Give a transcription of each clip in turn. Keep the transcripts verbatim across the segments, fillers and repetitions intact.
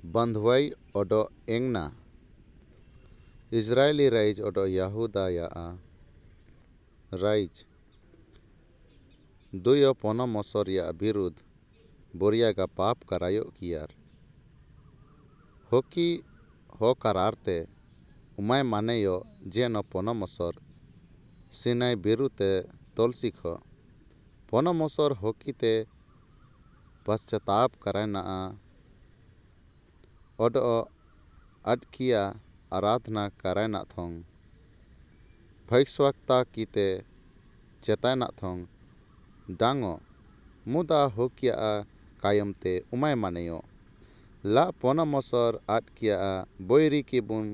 बंधुआई ओडो एंगना Israeli rise ओडो यहूदा या rise दुयो पोनो मसोर या विरुद्ध बोरिया का पाप करायो कियार होकी हो करारते उमाय मानेयो जेनो पोनो मसोर सिनाई बिरुते तोलसिखो पोनो मसोर होकीते पश्चाताप करायना ओडो अटकिया आराधना करायना थोंग भैक्सवक्ता कीते चेतायना थोंग डांगो मुदा होकिया कायमते उमाय मानेयो ला पोनो मसोर अटकिया बोयरी की बुन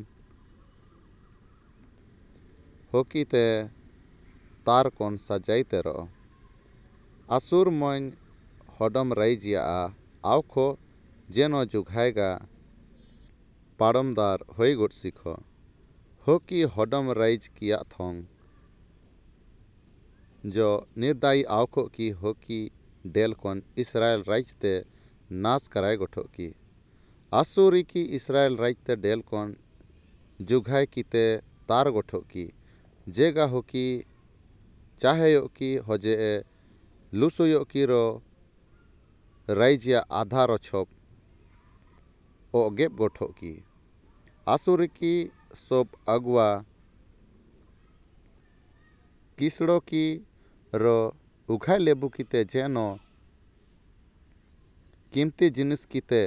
होकीते तार कोन सजाइते रो असुर मोइन होडम राइजिया आवखो जेनो जुघायगा पाड़मदार होई गुट सिखो होकी होडम राइज किया थोंग जो निर्दायी आवखो की होकी डेल कोन इसराइल राइजते नाश कराय गोठो की आसुरी की इसराइल राइजते डेल कोन जुघाय कीते तार गोठो की जेगा होकी चाहे की होजे लुसुयो की रो राइजिया आधारो छोप ओ गेप गोठो की आसुरी की सोप अगुआ किसड़ो की रो उघाय लेबू कीते जेनो कीमती जिनिस कीते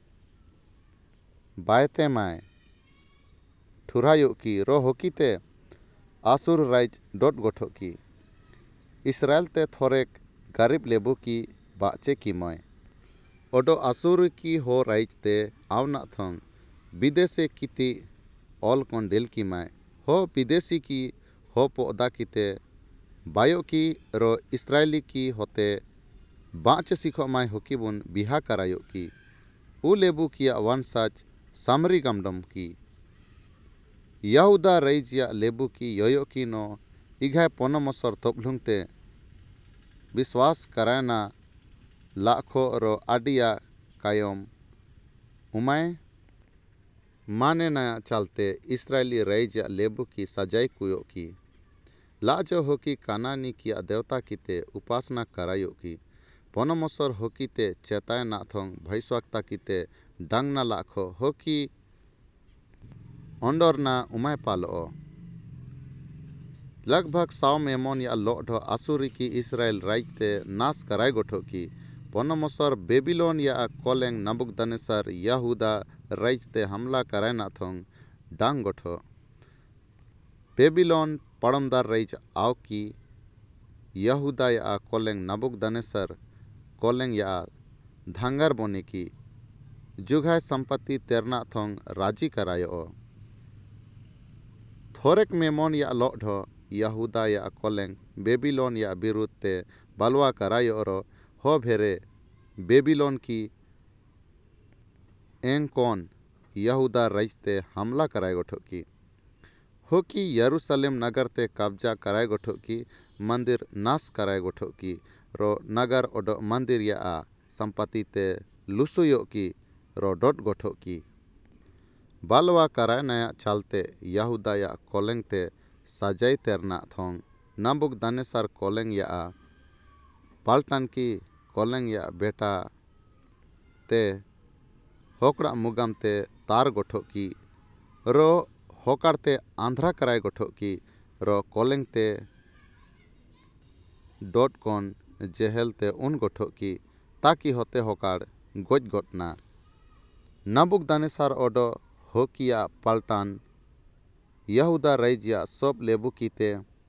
बायते माय ठुरायो की रो होकीते आसुर राइज डोट गोठो की इसराइल ते थोरेक गरीब लेबू की बाचे की मय ओडो आसुर की हो राइज ते आवना थोंग विदेशे कीती ऑल कोन डेल की माय हो विदेशी की हो पोदा कीते बायो की रो इसराइली की होते बाँच सिखो माय होकी बुन बिहा करायो की उ लेबू किया वंशज सामरी गमडम की यहूदा राइजिया लेबू की योयो की नो इघाय पोनो मसोर तोपलुंगते विश्वास करायना लाखो रो आडिया कायम उमाय माने ना चलते इसराइली राइजिया लेबू की सजाई कुयो की लाजो होकी कानानी किया देवता कीते उपासना करायो की पोनो मसोर होकीते चेताय ना थोंग भैस्वक्ता कीते डांग ना लाखो होकी ओंडोरना उमाय पालो लगभग सौ मेमोन या लोढो आसुरी की इसराइल राइजते नाश कराय गोठो की पोनो मसोर बेबीलोन या कोलेंग नबुकदनेसर यहूदा राइजते हमला कराय ना थोंग डांग गोठो बेबीलोन पड़मदार राइज आव की यहूदा या कोलेंग नबुकदनेसर कोलेंग या धांगर बोने की जुघाय संपत्ति तेरना थोंग राजी करायो थोरेक मेमोन या लोढो यहूदा या कोलेंग बेबीलोन या बिरुते बलवा करायो रो हो भेरे बेबीलोन की एंग कोन यहूदा राइजते हमला कराय गोठो की होकी यरूशलेम नगर ते कब्जा कराय गोठो की मंदिर नाश कराय गोठो की रो नगर ओडो मंदिर या संपत्ति ते लुसुयो की रो डोट गोठो की बालवा कराय नया चलते यहूदा या कोलेंग ते सजाई तेरना थोंग नबुकदनेसर कोलेंग या पाल्टन की कोलेंग या बेटा ते होकड़ा मुगम ते तार गोठो की रो होकड़ते आंध्रा कराय गोठो की रो कोलेंग ते डोट कोन जेहल ते उन गोठो की ताकि होते होकड़ गोज गोटना नबुकदनेसर ओडो होकिया पल्टन यहूदा राइजिया सोप लेबू कीते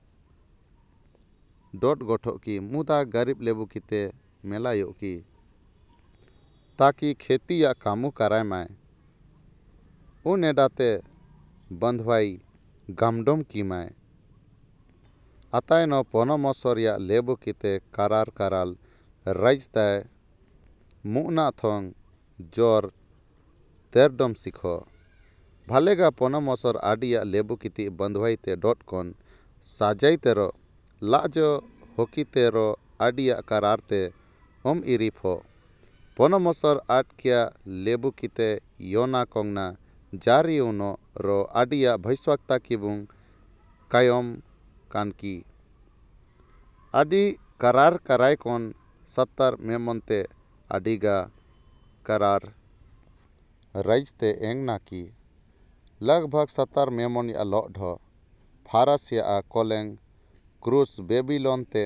डोट गोठो की मुदा गरीब लेबू कीते मेलायो की ताकि खेती या कामू कराय माय उन एडाते बंधवाई गमडोम की माय अताय नो पोनो मसोर या लेबू कीते करार कराल राइजताय मुना थोंग जोर तेरडोम सिखो भालेगा पोनो मसोर आडिया लेबू कीती बंधवाई ते डोट कोन साजाई तेरो लाजो होकी तेरो आडिया करारते ओम इरिफो Ponomosor atkia lebu kite yona kongna jari uno ro adia bhaiswakta kibung kayom kanki. Adi karar karai kon sattar memonte adiga karar राइजते एंग नाकी लगभग सत्तर मेमोन या लौट फारस या कोलेंग क्रूस बेबीलोन ते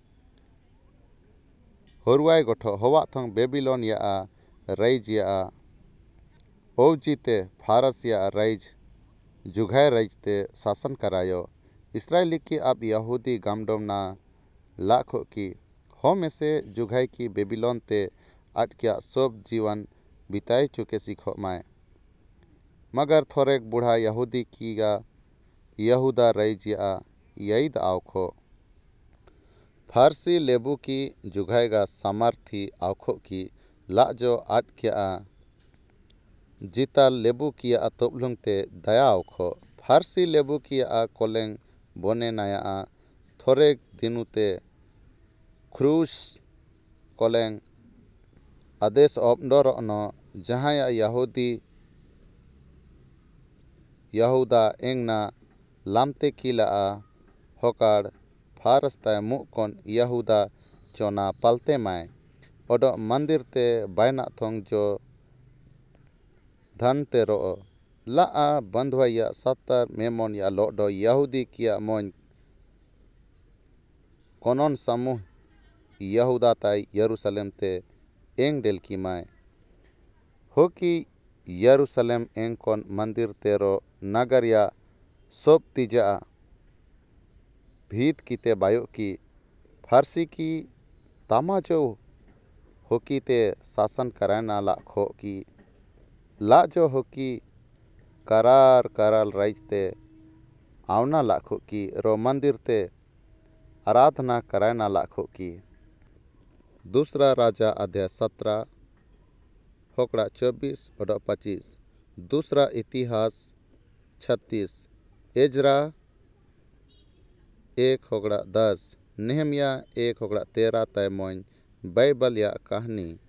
हरुआई गोठो हवा थंग बेबीलोन या राइज या ओवजीते फारस या राइज जुगाय राइजते शासन करायो इसराइली की अब यहूदी गामडोम ना लाखों की हो में से जुगाय की बेबीलोन ते अटकिया सब जीवन बिताए चुके सीखो माए मगर थोरेक बूढ़ा यहूदी कीगा यहूदा रईजिया यईद आवखो फारसी लेबू की जुगाएगा सामर्थी आवखो की लाजो अटकिया जीता लेबू किया तोबलुंग ते दया आवखो फारसी लेबू किया कोलेंग बोने नया थोरेक दिनुते क्रूस कोलेंग आदेश ऑपडोर न जहाँ यहूदी यहूदा एंगना लामते किला होकार फारस तय मुकोन यहूदा चोना पलते माय ओडो मंदिर ते बायना थोंग जो धन ते रो ला बंधवया सत्तर मेमोन या लोडो यहूदी किया मोन कोनोन समूह यहूदा तय यरूशलेम ते एंग डेल की माय होकी यरूशलेम एंग कोन मंदिर तेरो नगर या सोप तीजा भीत कीते बायो की फारसी की तामाजो होकी ते शासन कराना लाखो की लाजो होकी करार कराल राइजते आवना लाखो की रो मंदिर ते आराधना कराना लाखो की दूसरा राजा अध्याय सत्रह होकड़ा चौबीस और पच्चीस दूसरा इतिहास छत्तीस एजरा एक होकड़ा दस नेहमिया एक होकड़ा तेरह तय मोइन बाइबल या कहानी